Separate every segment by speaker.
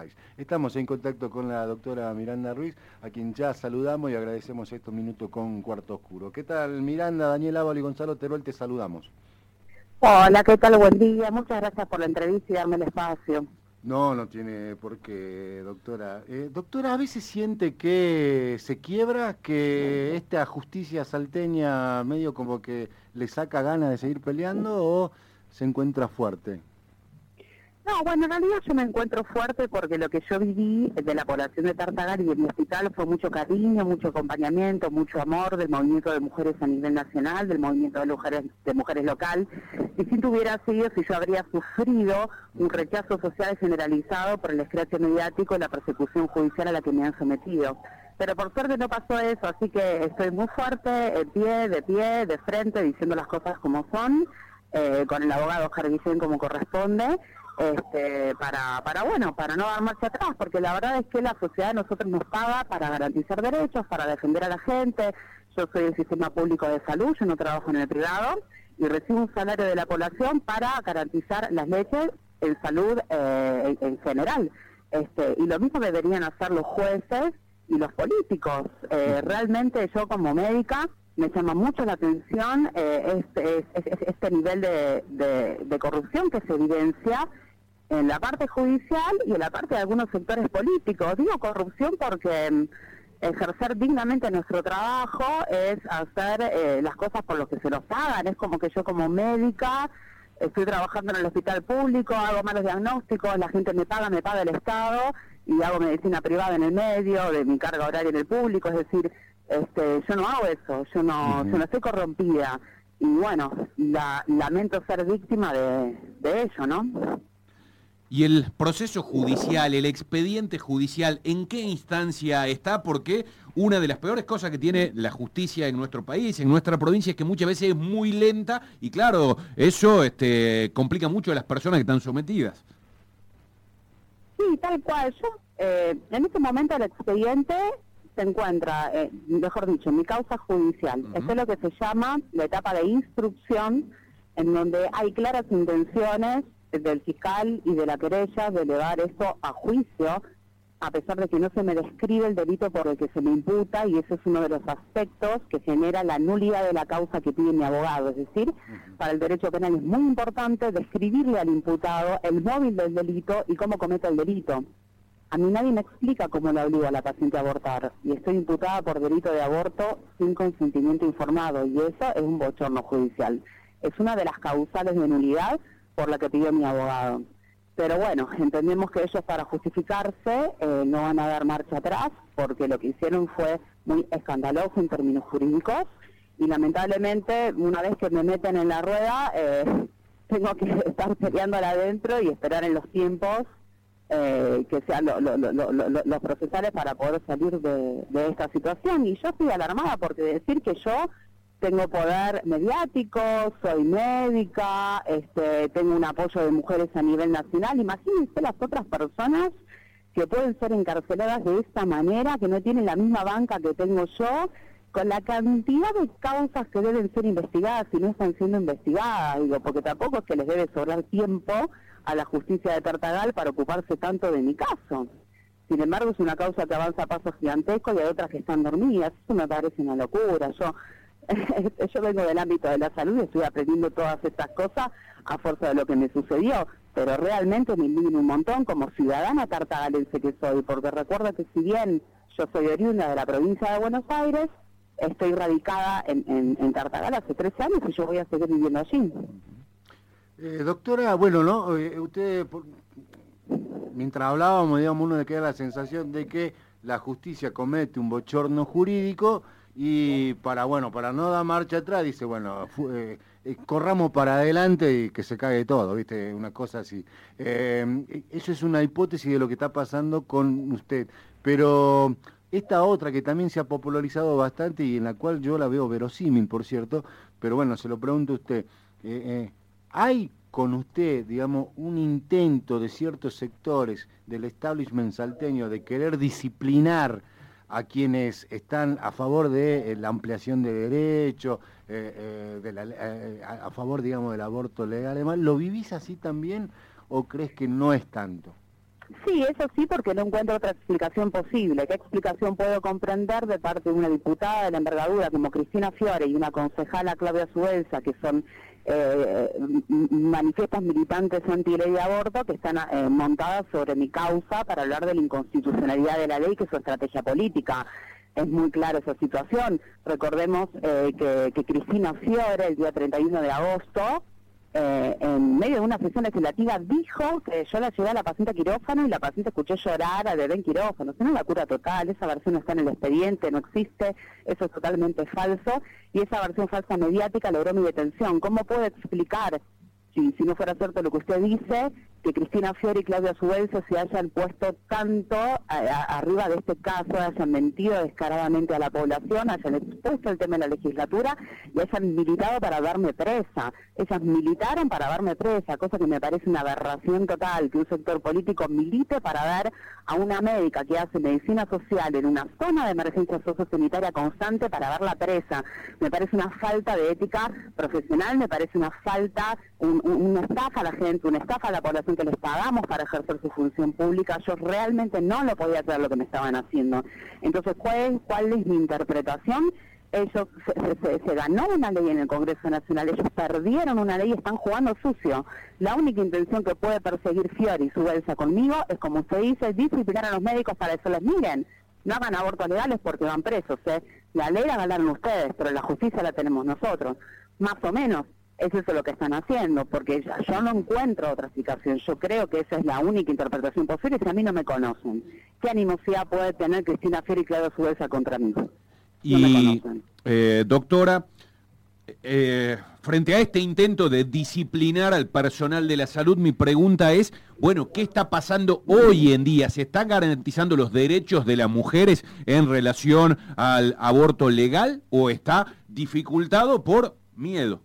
Speaker 1: país. Estamos en contacto con la doctora Miranda Ruiz, a quien ya saludamos y agradecemos estos minutos con Cuarto Oscuro. ¿Qué tal, Miranda? Daniel Ábalo y Gonzalo Teruel, te saludamos.
Speaker 2: Hola, ¿qué tal? Buen día. Muchas gracias por la entrevista y darme el espacio.
Speaker 1: No, no tiene por qué, doctora. Doctora, ¿a veces siente que se quiebra, que esta justicia salteña medio como que le saca ganas de seguir peleando o se encuentra fuerte?
Speaker 2: No, bueno, en realidad yo me encuentro fuerte porque lo que yo viví de la población de Tartagal y de mi hospital fue mucho cariño, mucho acompañamiento, mucho amor del movimiento de mujeres a nivel nacional, del movimiento de mujeres local. Distinto hubiera sido si yo habría sufrido un rechazo social generalizado por el escrache mediático y la persecución judicial a la que me han sometido. Pero por suerte no pasó eso, así que estoy muy fuerte, de pie, de frente, diciendo las cosas como son, con el abogado Oscar Guillén como corresponde, para no dar marcha atrás, porque la verdad es que la sociedad de nosotros nos paga para garantizar derechos, para defender a la gente. Yo soy del sistema público de salud, yo no trabajo en el privado, y recibo un salario de la población para garantizar las leyes en salud en general. Y lo mismo deberían hacer los jueces y los políticos. Realmente yo como médica me llama mucho la atención este nivel de corrupción que se evidencia en la parte judicial y en la parte de algunos sectores políticos. Digo corrupción porque ejercer dignamente nuestro trabajo es hacer las cosas por lo que se nos pagan. Es como que yo como médica estoy trabajando en el hospital público, hago malos diagnósticos, la gente me paga el Estado, y hago medicina privada en el medio, de mi carga horaria en el público. Es decir, yo no hago eso, yo no estoy corrompida. Y bueno, lamento ser víctima de ello, ¿no?
Speaker 3: ¿Y el proceso judicial, el expediente judicial, en qué instancia está? Porque una de las peores cosas que tiene la justicia en nuestro país, en nuestra provincia, es que muchas veces es muy lenta y claro, eso complica mucho a las personas que están sometidas.
Speaker 2: Sí, tal cual. Yo, en este momento el expediente se encuentra, mejor dicho, en mi causa judicial. Esto es lo que se llama la etapa de instrucción, en donde hay claras intenciones del fiscal y de la querella de elevar esto a juicio, a pesar de que no se me describe el delito por el que se me imputa, y ese es uno de los aspectos que genera la nulidad de la causa que pide mi abogado. Es decir, para el derecho penal es muy importante describirle al imputado el móvil del delito y cómo comete el delito. A mí nadie me explica cómo le obliga a la paciente a abortar, y estoy imputada por delito de aborto sin consentimiento informado, y eso es un bochorno judicial. Es una de las causales de nulidad por la que pidió mi abogado. Pero bueno, entendemos que ellos, para justificarse, no van a dar marcha atrás, porque lo que hicieron fue muy escandaloso en términos jurídicos, y lamentablemente, una vez que me meten en la rueda, tengo que estar peleándola adentro y esperar en los tiempos que sean los procesales para poder salir de esta situación. Y yo estoy alarmada porque decir que yo tengo poder mediático, soy médica, tengo un apoyo de mujeres a nivel nacional. Imagínense las otras personas que pueden ser encarceladas de esta manera, que no tienen la misma banca que tengo yo, con la cantidad de causas que deben ser investigadas y no están siendo investigadas. Digo, porque tampoco es que les debe sobrar tiempo a la justicia de Tartagal para ocuparse tanto de mi caso. Sin embargo, es una causa que avanza a pasos gigantescos y hay otras que están dormidas. Eso me parece una locura. Yo vengo del ámbito de la salud y estoy aprendiendo todas estas cosas a fuerza de lo que me sucedió, pero realmente me indigno un montón como ciudadana tartagalense que soy, porque recuerda que si bien yo soy oriunda de la provincia de Buenos Aires, estoy radicada en Tartagal hace 13 años y yo voy a seguir viviendo allí.
Speaker 1: Doctora, bueno, ¿no? Usted, mientras hablábamos, digamos, uno le queda la sensación de que la justicia comete un bochorno jurídico y para no dar marcha atrás, dice, bueno, corramos para adelante y que se cague todo, ¿viste? Una cosa así. Eso es una hipótesis de lo que está pasando con usted, pero esta otra que también se ha popularizado bastante y en la cual yo la veo verosímil, por cierto, pero bueno, se lo pregunto a usted, ¿hay con usted, digamos, un intento de ciertos sectores del establishment salteño de querer disciplinar a quienes están a favor de la ampliación de derechos, a favor, digamos, del aborto legal? Además, ¿lo vivís así también o crees que no es tanto?
Speaker 2: Sí, eso sí, porque no encuentro otra explicación posible. ¿Qué explicación puedo comprender de parte de una diputada de la envergadura como Cristina Fiore y una concejala Claudia Subelsa, que son manifiestas militantes anti-ley de aborto, que están montadas sobre mi causa para hablar de la inconstitucionalidad de la ley, que es su estrategia política? Es muy clara esa situación. Recordemos que Cristina Fiore, el día 31 de agosto, en medio de una sesión legislativa, dijo que yo la llevé a la paciente a quirófano y la paciente escuché llorar al bebé en quirófano. Eso no es la cura total, esa versión está en el expediente, no existe, eso es totalmente falso, y esa versión falsa mediática logró mi detención. ¿Cómo puedo explicar, si no fuera cierto lo que usted dice, que Cristina Fiore y Claudia Subelsa se hayan puesto tanto arriba de este caso, hayan mentido descaradamente a la población, hayan expuesto el tema en la legislatura y hayan militado para darme presa? Ellas militaron para darme presa, cosa que me parece una aberración total, que un sector político milite para dar a una médica que hace medicina social en una zona de emergencia sociosanitaria constante para darla presa. Me parece una falta de ética profesional, me parece una falta, una estafa a la gente, una estafa a la población que les pagamos para ejercer su función pública. Yo realmente no lo podía hacer lo que me estaban haciendo. Entonces, ¿cuál es mi interpretación? Ellos se ganó una ley en el Congreso Nacional, ellos perdieron una ley y están jugando sucio. La única intención que puede perseguir Fiore y Subelsa conmigo es, como usted dice, disciplinar a los médicos para decirles, miren, no hagan abortos legales porque van presos. La ley la ganaron ustedes, pero la justicia la tenemos nosotros. Más o menos. Es eso lo que están haciendo, porque yo no encuentro otra explicación. Yo creo que esa es la única interpretación posible si a mí no me conocen. ¿Qué animosidad puede tener Cristina Fiore y Claudia Subelsa contra mí? No me conocen.
Speaker 3: Doctora, frente a este intento de disciplinar al personal de la salud, mi pregunta es, bueno, ¿qué está pasando hoy en día? ¿Se están garantizando los derechos de las mujeres en relación al aborto legal o está dificultado por miedo?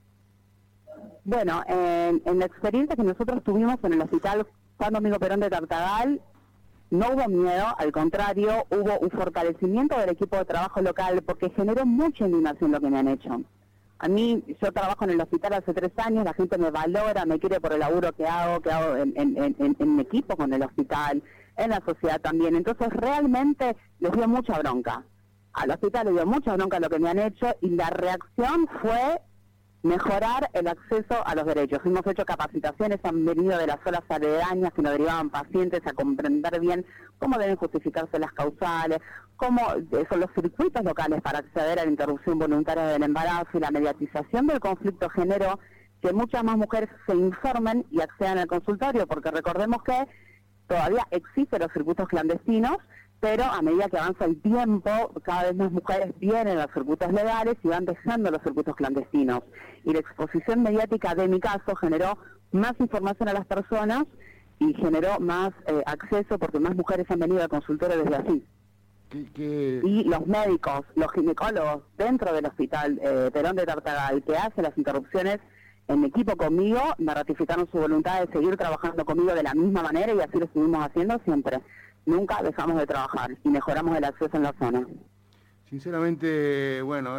Speaker 2: Bueno, en la experiencia que nosotros tuvimos en el hospital Juan Domingo Perón de Tartagal, no hubo miedo, al contrario, hubo un fortalecimiento del equipo de trabajo local porque generó mucha indignación lo que me han hecho. A mí, yo trabajo en el hospital hace 3 años, la gente me valora, me quiere por el laburo que hago en mi equipo con el hospital, en la sociedad también. Entonces, realmente les dio mucha bronca. Al hospital le dio mucha bronca lo que me han hecho y la reacción fue mejorar el acceso a los derechos. Hemos hecho capacitaciones, han venido de las zonas aledañas que nos derivaban pacientes a comprender bien cómo deben justificarse las causales, cómo son los circuitos locales para acceder a la interrupción voluntaria del embarazo y la mediatización del conflicto generó que muchas más mujeres se informen y accedan al consultorio, porque recordemos que todavía existen los circuitos clandestinos, pero a medida que avanza el tiempo, cada vez más mujeres vienen a los circuitos legales y van dejando los circuitos clandestinos. Y la exposición mediática de mi caso generó más información a las personas y generó más acceso porque más mujeres han venido al consultorio desde así. Y los médicos, los ginecólogos dentro del hospital Perón de Tartagal, que hace las interrupciones en equipo conmigo, me ratificaron su voluntad de seguir trabajando conmigo de la misma manera y así lo estuvimos haciendo siempre. Nunca dejamos de trabajar y mejoramos el acceso en la zona.
Speaker 1: Sinceramente, bueno,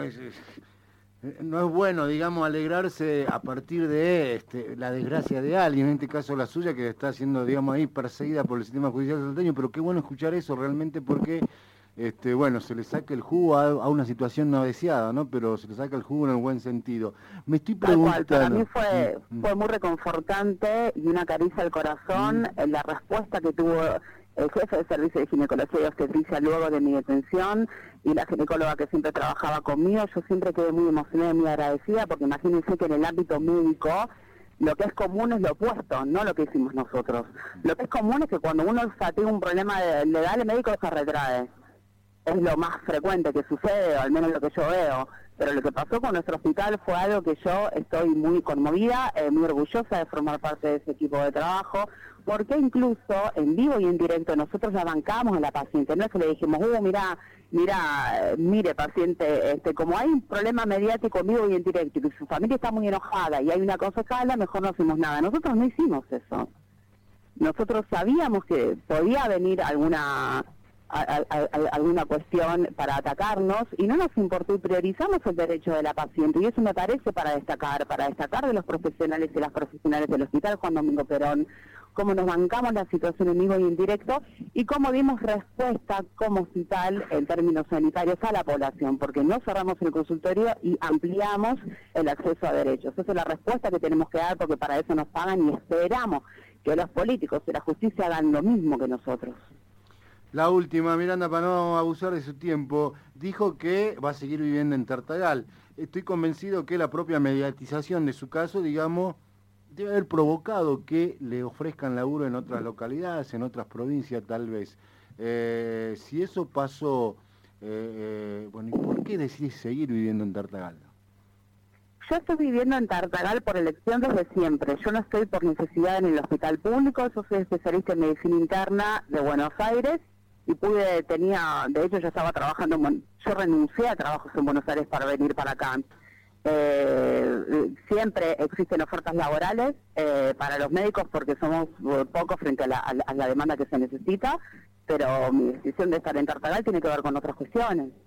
Speaker 1: no es bueno, digamos, alegrarse a partir de la desgracia de alguien, en este caso la suya, que está siendo, digamos, ahí perseguida por el sistema judicial salteño, pero qué bueno escuchar eso realmente porque, bueno, se le saca el jugo a una situación no deseada, ¿no? Pero se le saca el jugo en el buen sentido. Me estoy preguntando...
Speaker 2: Para mí fue muy reconfortante y una caricia al corazón la respuesta que tuvo el jefe de servicio de ginecología y obstetricia luego de mi detención y la ginecóloga que siempre trabajaba conmigo. Yo siempre quedé muy emocionada y muy agradecida porque imagínense que en el ámbito médico lo que es común es lo opuesto, no lo que hicimos nosotros. Lo que es común es que cuando uno tiene un problema legal, el médico se retrae. Es lo más frecuente que sucede, o al menos lo que yo veo. Pero lo que pasó con nuestro hospital fue algo que yo estoy muy conmovida, muy orgullosa de formar parte de ese equipo de trabajo, porque incluso en vivo y en directo nosotros la bancamos a la paciente. No es que le dijimos, mire paciente, como hay un problema mediático en vivo y en directo y su familia está muy enojada y hay una concejala, mejor no hacemos nada. Nosotros no hicimos eso. Nosotros sabíamos que podía venir alguna cuestión para atacarnos y no nos importó y priorizamos el derecho de la paciente y eso me parece para destacar de los profesionales y las profesionales del Hospital Juan Domingo Perón, cómo nos bancamos la situación en vivo y en directo y cómo dimos respuesta como hospital en términos sanitarios a la población, porque no cerramos el consultorio y ampliamos el acceso a derechos. Esa es la respuesta que tenemos que dar, porque para eso nos pagan y esperamos que los políticos y la justicia hagan lo mismo que nosotros.
Speaker 1: La última, Miranda, para no abusar de su tiempo, dijo que va a seguir viviendo en Tartagal. Estoy convencido que la propia mediatización de su caso, digamos, debe haber provocado que le ofrezcan laburo en otras localidades, en otras provincias tal vez. Si eso pasó, bueno, ¿y por qué decidís seguir viviendo en Tartagal?
Speaker 2: Yo estoy viviendo en Tartagal por elección desde siempre. Yo no estoy por necesidad en el hospital público, yo soy especialista en medicina interna de Buenos Aires y de hecho yo estaba trabajando, yo renuncié a trabajos en Buenos Aires para venir para acá. Siempre existen ofertas laborales para los médicos porque somos pocos frente a la demanda que se necesita, pero mi decisión de estar en Tartagal tiene que ver con otras cuestiones.